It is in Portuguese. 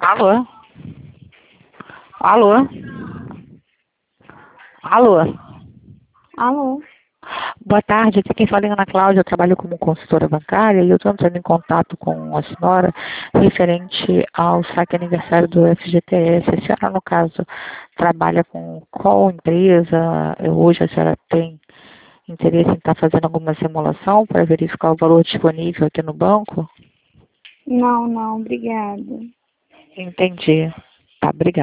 Alô? Alô? Alô? Alô? Boa tarde, aqui quem fala é Ana Cláudia, eu trabalho como consultora bancária e eu estou entrando em contato com a senhora referente ao saque aniversário do FGTS. A senhora, no caso, trabalha com qual empresa? Hoje a senhora tem interesse em estar fazendo alguma simulação para verificar o valor disponível aqui no banco? Não, obrigada. Entendi. Tá, obrigada.